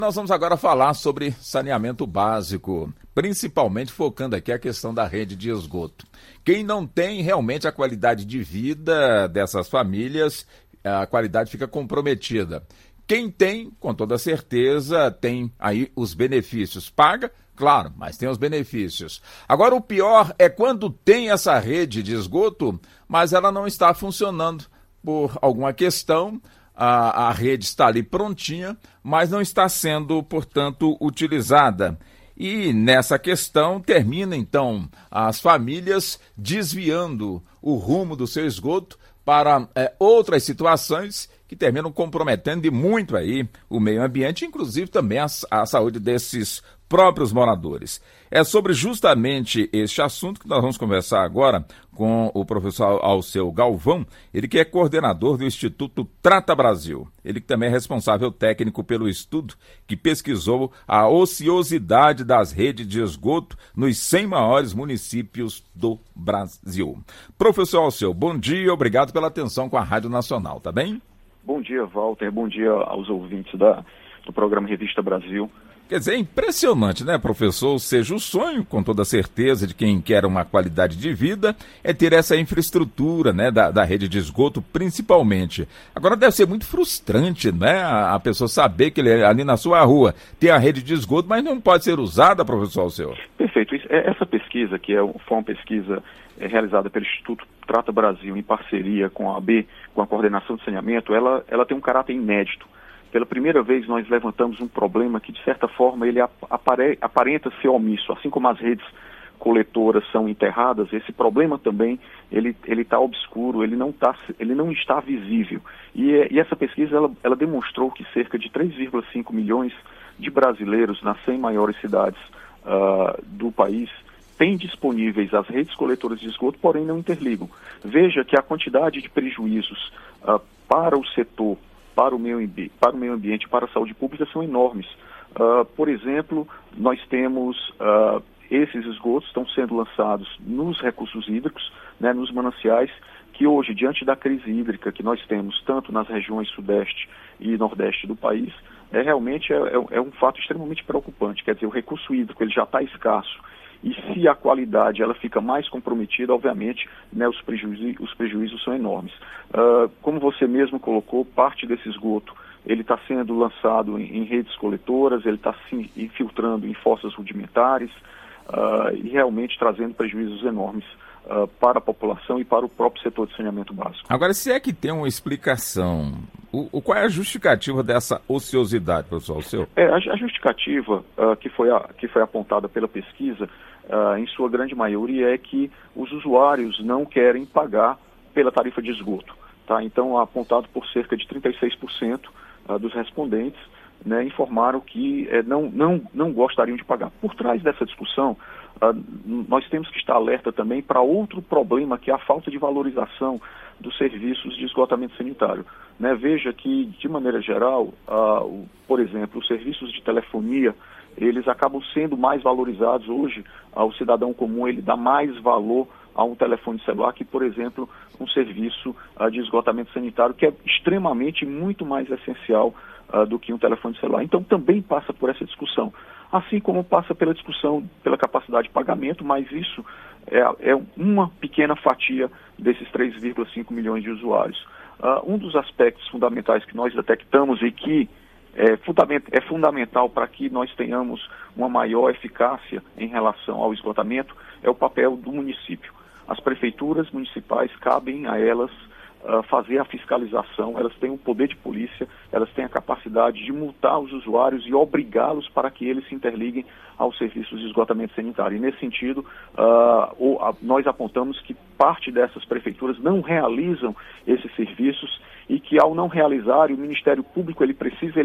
Nós vamos agora falar sobre saneamento básico, principalmente focando aqui a questão da rede de esgoto. Quem não tem realmente a qualidade de vida dessas famílias, a qualidade fica comprometida. Quem tem, com toda certeza, tem aí os benefícios. Paga, claro, mas tem os benefícios. Agora, o pior é quando tem essa rede de esgoto, mas ela não está funcionando por alguma questão. A rede está ali prontinha, mas não está sendo, portanto, utilizada. E nessa questão termina, então, as famílias desviando o rumo do seu esgoto para outras situações que terminam comprometendo de muito aí o meio ambiente, inclusive também a saúde desses próprios moradores. É sobre justamente este assunto que nós vamos conversar agora com o professor Alceu Galvão, ele que é coordenador do Instituto Trata Brasil. Ele que também é responsável técnico pelo estudo que pesquisou a ociosidade das redes de esgoto nos 100 maiores municípios do Brasil. Professor Alceu, bom dia, obrigado pela atenção com a Rádio Nacional, tá bem? Bom dia, Walter, bom dia aos ouvintes do programa Revista Brasil. Quer dizer, é impressionante, né, professor? Ou seja, o sonho, com toda certeza, de quem quer uma qualidade de vida é ter essa infraestrutura, né, da rede de esgoto, principalmente. Agora, deve ser muito frustrante, né, a pessoa saber que ele, ali na sua rua tem a rede de esgoto, mas não pode ser usada, professor Alceu. Perfeito. Essa pesquisa, que foi uma pesquisa realizada pelo Instituto Trata Brasil em parceria com a AB, com a Coordenação de Saneamento, ela tem um caráter inédito. Pela primeira vez nós levantamos um problema que, de certa forma, ele aparenta ser omisso. Assim como as redes coletoras são enterradas, esse problema também ele está obscuro, ele não está visível. E essa pesquisa ela demonstrou que cerca de 3,5 milhões de brasileiros nas 100 maiores cidades do país têm disponíveis as redes coletoras de esgoto, porém não interligam. Veja que a quantidade de prejuízos para o setor, para o meio ambiente, para a saúde pública são enormes. Por exemplo, nós temos esses esgotos estão sendo lançados nos recursos hídricos, né, nos mananciais, que hoje, diante da crise hídrica que nós temos tanto nas regiões sudeste e nordeste do país, realmente é um fato extremamente preocupante. Quer dizer, o recurso hídrico ele já está escasso. E se a qualidade ela fica mais comprometida, obviamente, né, os prejuízos são enormes. Como você mesmo colocou, parte desse esgoto ele está sendo lançado em redes coletoras, ele está se infiltrando em fossas rudimentares e realmente trazendo prejuízos enormes para a população e para o próprio setor de saneamento básico. Agora, se é que tem uma explicação, qual é a justificativa dessa ociosidade, professor Alceu? A justificativa que foi apontada pela pesquisa, em sua grande maioria, é que os usuários não querem pagar pela tarifa de esgoto. Tá? Então, apontado por cerca de 36% dos respondentes, né, informaram que não gostariam de pagar. Por trás dessa discussão, nós temos que estar alerta também para outro problema, que é a falta de valorização dos serviços de esgotamento sanitário. Né? Veja que, de maneira geral, por exemplo, os serviços de telefonia, eles acabam sendo mais valorizados hoje. O cidadão comum ele dá mais valor a um telefone celular que, por exemplo, um serviço de esgotamento sanitário, que é extremamente muito mais essencial do que um telefone celular. Então também passa por essa discussão, assim como passa pela discussão pela capacidade de pagamento, mas isso é uma pequena fatia desses 3,5 milhões de usuários. Um dos aspectos fundamentais que nós detectamos e que é fundamental para que nós tenhamos uma maior eficácia em relação ao esgotamento é o papel do município. As prefeituras municipais, cabem a elas fazer a fiscalização, elas têm o poder de polícia, elas têm a capacidade de multar os usuários e obrigá-los para que eles se interliguem aos serviços de esgotamento sanitário. E nesse sentido, nós apontamos que parte dessas prefeituras não realizam esses serviços e que, ao não realizarem, o Ministério Público ele precisa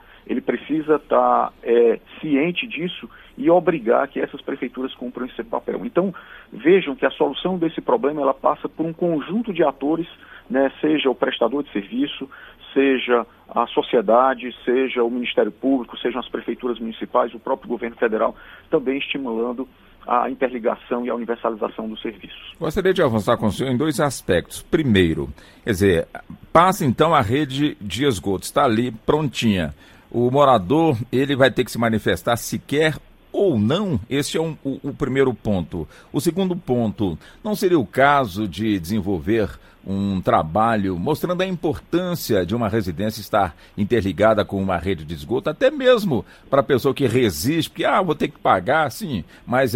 estar ciente disso e obrigar que essas prefeituras cumpram esse papel. Então, vejam que a solução desse problema ela passa por um conjunto de atores, né, seja o prestador de serviço, seja a sociedade, seja o Ministério Público, sejam as prefeituras municipais, o próprio governo federal, também estimulando a interligação e a universalização dos serviços. Gostaria de avançar com o senhor em dois aspectos. Primeiro, quer dizer, passa então a rede de esgoto, está ali prontinha. o morador ele vai ter que se manifestar se quer ou não? Este é o primeiro ponto. O segundo ponto, não seria o caso de desenvolver um trabalho mostrando a importância de uma residência estar interligada com uma rede de esgoto, até mesmo para a pessoa que resiste, porque vou ter que pagar, sim, mas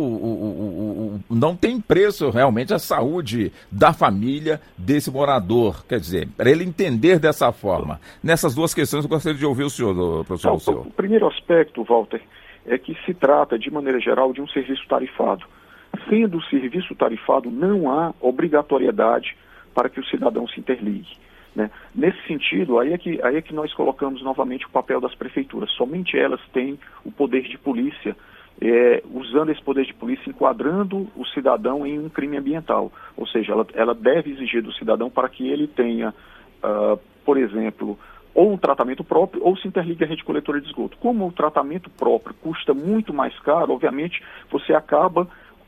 não tem preço realmente a saúde da família desse morador. Quer dizer, para ele entender dessa forma. Nessas duas questões eu gostaria de ouvir o senhor, professor. O primeiro aspecto, Walter, é que se trata, de maneira geral, de um serviço tarifado. Sendo o serviço tarifado, não há obrigatoriedade para que o cidadão se interligue, né? Nesse sentido, aí é que nós colocamos novamente o papel das prefeituras. Somente elas têm o poder de polícia, usando esse poder de polícia, enquadrando o cidadão em um crime ambiental. Ou seja, ela deve exigir do cidadão para que ele tenha, por exemplo, ou um tratamento próprio, ou se interligue à rede coletora de esgoto. Como o tratamento próprio custa muito mais caro, obviamente, você acaba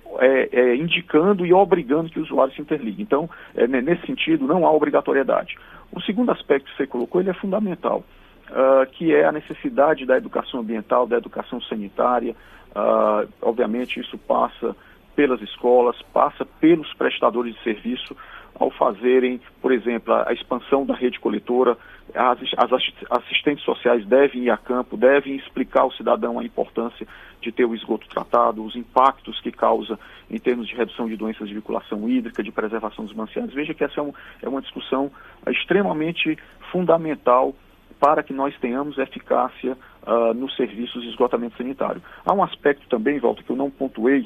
indicando e obrigando que o usuário se interligue. Então, nesse sentido, não há obrigatoriedade. O segundo aspecto que você colocou, ele é fundamental, que é a necessidade da educação ambiental, da educação sanitária. Obviamente, isso passa pelas escolas, passa pelos prestadores de serviço, ao fazerem, por exemplo, a expansão da rede coletora. As assistentes sociais devem ir a campo, devem explicar ao cidadão a importância de ter o esgoto tratado, os impactos que causa em termos de redução de doenças de vinculação hídrica, de preservação dos mananciais. Veja que essa é uma discussão extremamente fundamental para que nós tenhamos eficácia nos serviços de esgotamento sanitário. Há um aspecto também, Walter, que eu não pontuei,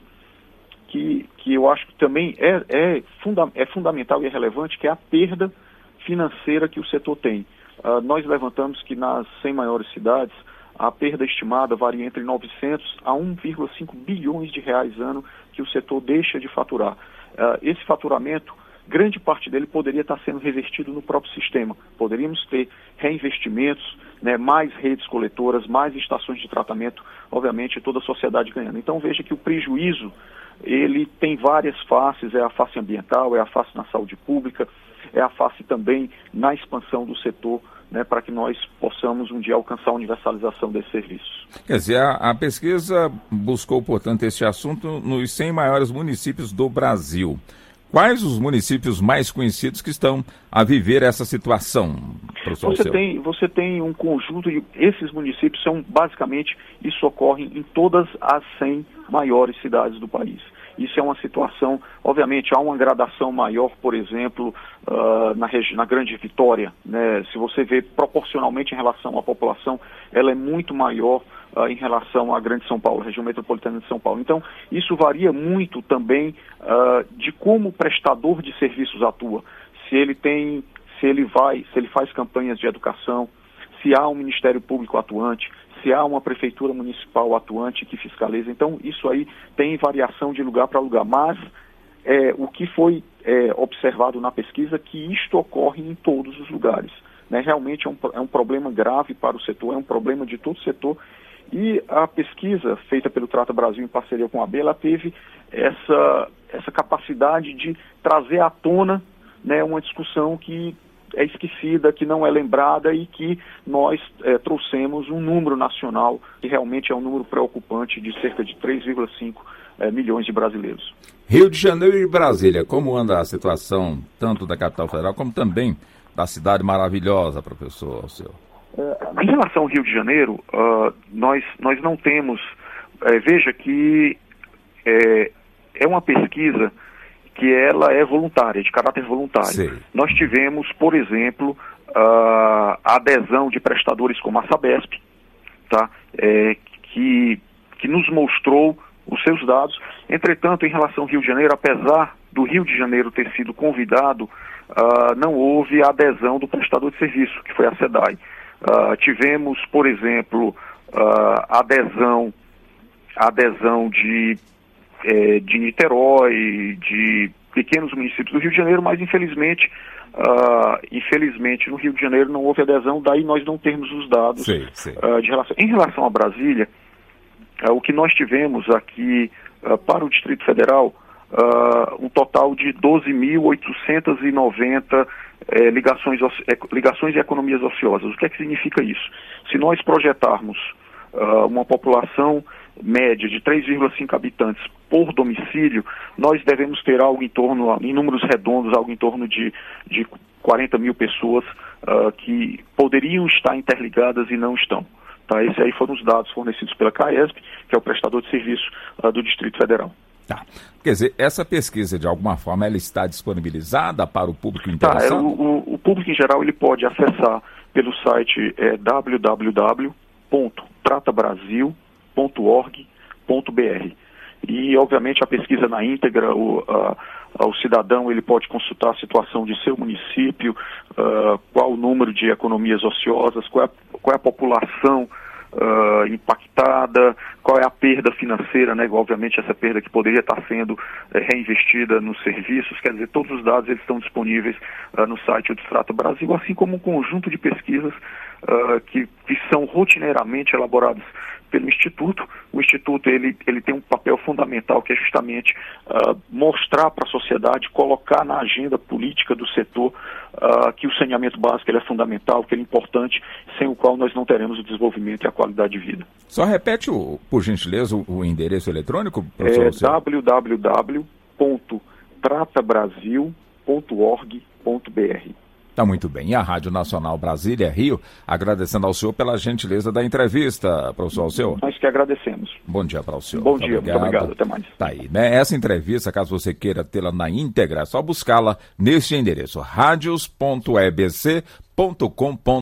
que eu acho que também é fundamental e é relevante, que é a perda financeira que o setor tem. Nós levantamos que nas 100 maiores cidades, a perda estimada varia entre 900 a 1,5 bilhões de reais ano que o setor deixa de faturar. Esse faturamento, grande parte dele poderia estar sendo revertido no próprio sistema. Poderíamos ter reinvestimentos, né, mais redes coletoras, mais estações de tratamento, obviamente toda a sociedade ganhando. Então veja que o prejuízo, ele tem várias faces, é a face ambiental, é a face na saúde pública, é a face também na expansão do setor, né, para que nós possamos um dia alcançar a universalização desses serviços. Quer dizer, a pesquisa buscou, portanto, este assunto nos 100 maiores municípios do Brasil. Quais os municípios mais conhecidos que estão a viver essa situação, professor? Você tem um conjunto de... Esses municípios são, basicamente, isso ocorre em todas as 100 maiores cidades do país. Isso é uma situação, obviamente, há uma gradação maior, por exemplo, na Grande Vitória, né? Se você vê proporcionalmente em relação à população, ela é muito maior em relação à Grande São Paulo, região metropolitana de São Paulo. Então, isso varia muito também de como o prestador de serviços atua. Se ele faz campanhas de educação, se há um Ministério Público atuante, se há uma prefeitura municipal atuante que fiscaliza. Então, isso aí tem variação de lugar para lugar. Mas o que foi observado na pesquisa é que isto ocorre em todos os lugares, né? Realmente é um problema grave para o setor, é um problema de todo o setor. E a pesquisa feita pelo Trata Brasil em parceria com a AB, ela teve essa capacidade de trazer à tona, né, uma discussão que é esquecida, que não é lembrada e que nós trouxemos um número nacional que realmente é um número preocupante de cerca de 3,5 milhões de brasileiros. Rio de Janeiro e Brasília, como anda a situação tanto da capital federal como também da cidade maravilhosa, professor Alceu? Em relação ao Rio de Janeiro, nós não temos... veja que é uma pesquisa que ela é voluntária, de caráter voluntário. Sim. Nós tivemos, por exemplo, a adesão de prestadores como a Sabesp, tá? Que nos mostrou os seus dados. Entretanto, em relação ao Rio de Janeiro, apesar do Rio de Janeiro ter sido convidado, não houve a adesão do prestador de serviço, que foi a SEDAI. Tivemos, por exemplo, a adesão de Niterói, de pequenos municípios do Rio de Janeiro, mas infelizmente no Rio de Janeiro não houve adesão, daí nós não temos os dados. Sim. Em relação a Brasília, o que nós tivemos aqui para o Distrito Federal, um total de 12.890 ligações e economias ociosas. O que é que significa isso? Se nós projetarmos uma população média de 3,5 habitantes por domicílio, nós devemos ter algo em torno, em números redondos, algo em torno de 40 mil pessoas que poderiam estar interligadas e não estão. Tá? Esses aí foram os dados fornecidos pela CAESP, que é o prestador de serviço do Distrito Federal. Tá. Quer dizer, essa pesquisa, de alguma forma, ela está disponibilizada para o público interessado? O público em geral ele pode acessar pelo site www.tratabrasil.org.br. E, obviamente, a pesquisa na íntegra, o cidadão ele pode consultar a situação de seu município, qual o número de economias ociosas, qual é a população impactada, qual é a perda financeira, né? Obviamente essa perda que poderia estar sendo reinvestida nos serviços, quer dizer, todos os dados eles estão disponíveis no site do Trata Brasil, assim como um conjunto de pesquisas que são rotineiramente elaboradas pelo Instituto. O Instituto ele tem um papel fundamental, que é justamente mostrar para a sociedade, colocar na agenda política do setor que o saneamento básico ele é fundamental, que ele é importante, sem o qual nós não teremos o desenvolvimento e a qualidade de vida. Só repete, por gentileza, o endereço eletrônico, professor? www.tratabrasil.org.br. Tá muito bem. E a Rádio Nacional Brasília, Rio, agradecendo ao senhor pela gentileza da entrevista, professor Alceu. Nós que agradecemos. Bom dia para o senhor. Bom dia, muito obrigado. Até mais. Tá aí, né? Essa entrevista, caso você queira tê-la na íntegra, é só buscá-la neste endereço, radios.ebc.com.br.